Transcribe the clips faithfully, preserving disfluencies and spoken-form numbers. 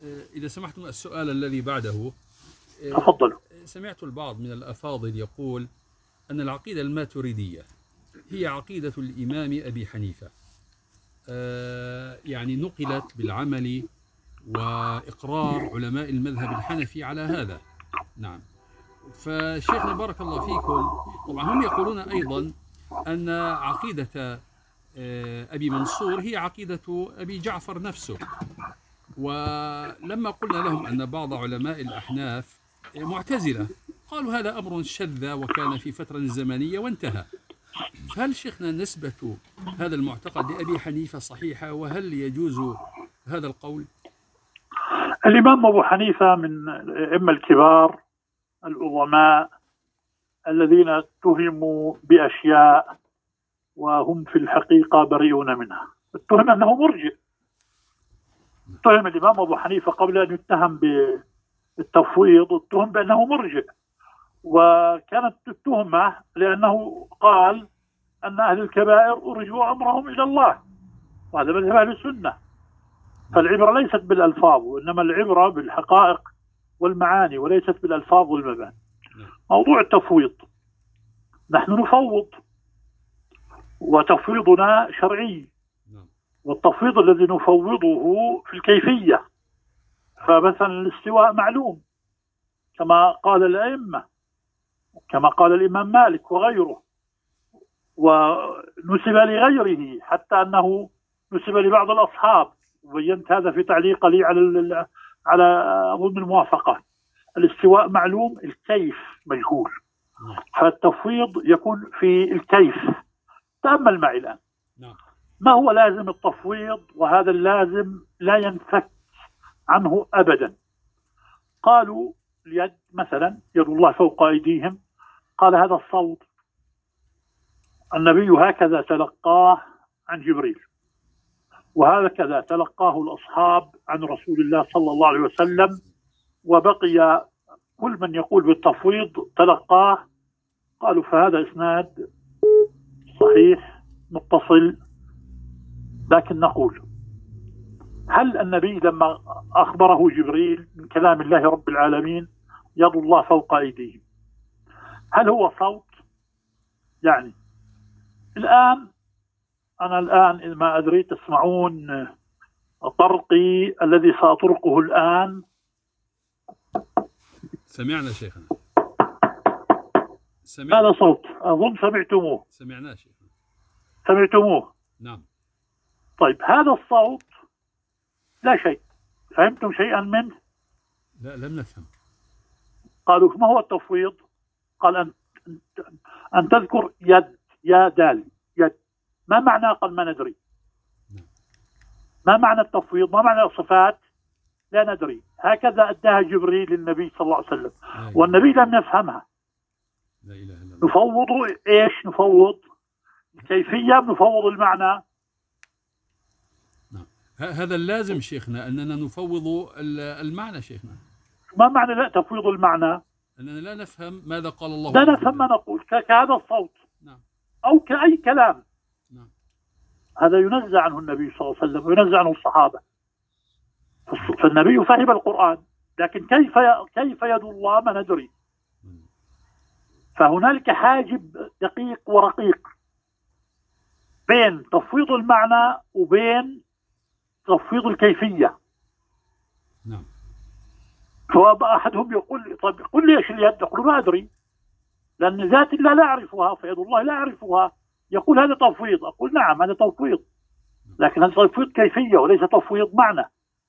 إذا سمحتم السؤال الذي بعده. تفضلوا. سمعت البعض من الأفاضل يقول أن العقيدة الماتريدية هي عقيدة الإمام أبي حنيفة، يعني نقلت بالعمل وإقرار علماء المذهب الحنفي على هذا. نعم. فشيخنا بارك الله فيكم، طبعا هم يقولون أيضا أن عقيدة أبي منصور هي عقيدة أبي جعفر نفسه، ولما قلنا لهم أن بعض علماء الأحناف معتزلة قالوا هذا أمر شذ وكان في فترة زمنية وانتهى. فهل شيخنا نسبة هذا المعتقد لأبي حنيفة صحيحة، وهل يجوز هذا القول؟ الإمام أبو حنيفة من الأئمة الكبار العظماء الذين اتهموا بأشياء وهم في الحقيقة بريئون منها. اتهم أنه مرجئ. اتهم الإمام أبو حنيفة قبل أن يتهم بالتفويض، اتهم بأنه مرجئ، وكانت التهمة لأنه قال أن أهل الكبائر أرجوا أمرهم إلى الله، وهذا مذهب أهل السنة. فالعبرة ليست بالألفاظ، وإنما العبرة بالحقائق والمعاني وليست بالألفاظ والمباني. موضوع التفويض، نحن نفوض وتفويضنا شرعي، والتفويض الذي نفوضه في الكيفية. فمثلا الاستواء معلوم كما قال الأئمة، كما قال الإمام مالك وغيره، ونسب لغيره حتى أنه نسب لبعض الأصحاب، وبينت هذا في تعليق لي على على أظن الموافقة. الاستواء معلوم، الكيف مجهول، فالتفويض يكون في الكيف. تأمل معي الآن ما هو لازم التفويض، وهذا اللازم لا ينفك عنه أبدا. قالوا اليد مثلا، يد الله فوق أيديهم، قال هذا الصوت النبي هكذا تلقاه عن جبريل، وهكذا تلقاه الأصحاب عن رسول الله صلى الله عليه وسلم، وبقي كل من يقول بالتفويض تلقاه. قالوا فهذا إسناد صحيح متصل. لكن نقول هل النبي لما أخبره جبريل من كلام الله رب العالمين يد الله فوق أيديهم، هل هو صوت؟ يعني الآن أنا الآن ما أدري تسمعون طرقي الذي سأطرقه الآن؟ سمعنا شيخنا. سمعنا. هذا صوت أظن سمعتموه. سمعناه شيخنا. سمعتموه. نعم. طيب هذا الصوت لا شيء، فهمتم شيئا منه؟ لا لم نفهم. قالوا ما هو التفويض؟ قال أن, أن تذكر يد، يا دال يد. ما معنى؟ قال ما ندري. ما معنى التفويض؟ ما معنى الصفات؟ لا ندري. هكذا أداها جبريل للنبي صلى الله عليه وسلم، والنبي لم يفهمها. لا إله إلا الله. نفوض إيش؟ نفوض الكيفية، نفوض المعنى. نعم. هذا اللازم شيخنا أننا نفوض المعنى شيخنا. ما معنى لا تفويض المعنى؟ أننا لا نفهم ماذا قال الله. لا نفهم ما نقول كهذا الصوت. نعم. أو كأي كلام. نعم. هذا ينزع عنه النبي صلى الله عليه وسلم وينزع عنه الصحابة. فالنبي فهم القرآن، لكن كيف كيف يد الله ما ندري. فهنالك حاجب دقيق ورقيق بين تفويض المعنى وبين تفويض الكيفية. نعم. فأحدهم يقول طيب قل لي ايش اليد؟ يقول ما أدري، لأن ذات الله لا أعرفها، فيد الله لا أعرفها. يقول هذا تفويض. أقول نعم هذا تفويض، لكن هذا تفويض كيفية وليس تفويض معنى.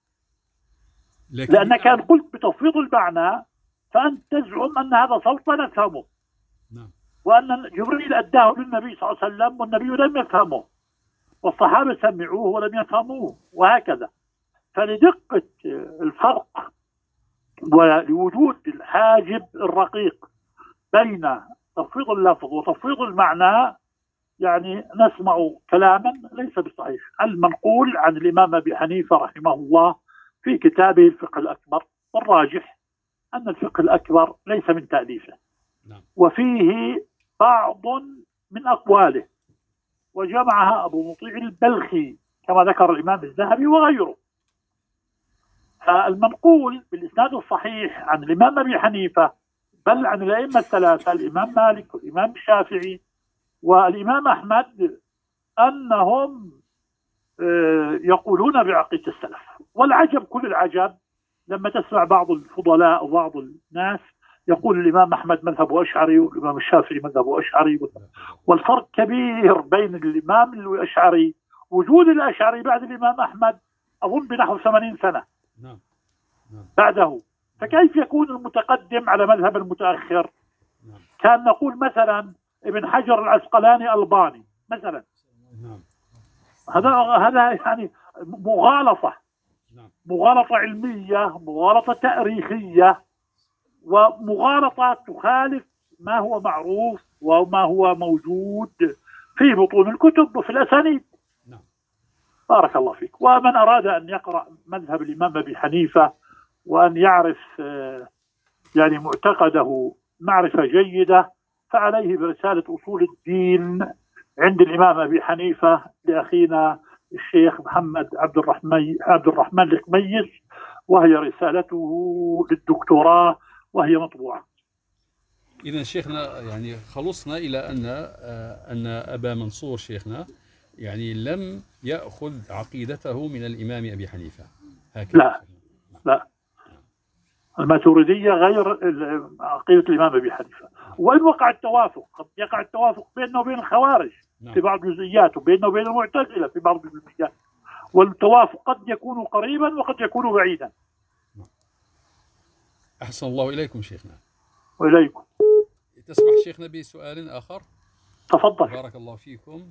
لأنك أن قلت بتفويض المعنى فأنت تزعم أن هذا صوت لا نفهمه. نعم. وأن جبريل أداه للنبي صلى الله عليه وسلم والنبي لم يفهمه، والصحابة سمعوه ولم يفهموه، وهكذا. فلدقة الفرق ولوجود الحاجب الرقيق بين تفويض اللفظ وتفويض المعنى، يعني نسمع كلاما ليس بصحيح. المنقول عن الإمام أبي حنيفة رحمه الله في كتابه الفقه الأكبر، والراجح أن الفقه الأكبر ليس من تأليفه، وفيه بعض من أقواله، وجمعها أبو مطيع البلخي كما ذكر الإمام الذهبي وغيره. فالمنقول بالإسناد الصحيح عن الإمام أبي حنيفة بل عن الأئمة الثلاثة الإمام مالك والإمام الشافعي والإمام أحمد أنهم يقولون بعقيدة السلف. والعجب كل العجب لما تسمع بعض الفضلاء وبعض الناس يقول الإمام أحمد مذهبه أشعري والإمام الشافعي مذهبه أشعري، والفرق كبير بين الإمام الأشعري، وجود الأشعري بعد الإمام أحمد أظن بنحو ثمانين سنة بعده، فكيف يكون المتقدم على مذهب المتأخر؟ كان نقول مثلا ابن حجر العسقلاني ألباني مثلا، هذا هذا يعني مغالطة مغالطة علمية، مغالطة تاريخية، ومغالطة تخالف ما هو معروف وما هو موجود في بطون الكتب وفي الأسانيد. بارك الله فيك. ومن أراد أن يقرأ مذهب الإمام أبي حنيفة وأن يعرف يعني معتقده معرفة جيدة فعليه برسالة أصول الدين عند الإمام أبي حنيفة لأخينا الشيخ محمد عبد الرحمن عبد الرحمن الخميس، وهي رسالته للدكتوراه وهي مطبوعة. إذا شيخنا يعني خلصنا إلى أن أن أبا منصور شيخنا يعني لم يأخذ عقيدته من الإمام أبي حنيفة هكذا. لا لا، الماتريدية غير عقيدة الإمام أبي حنيفة، وإن وقع التوافق قد يقع التوافق بيننا وبين الخوارج في بعض الجزئيات وبيننا وبين المعتزلة في بعض الجزئيات، والتوافق قد يكون قريبا وقد يكون بعيدا. أحسن الله إليكم شيخنا. وإليكم. تسمح شيخنا بسؤال آخر؟ تفضل. بارك الله فيكم.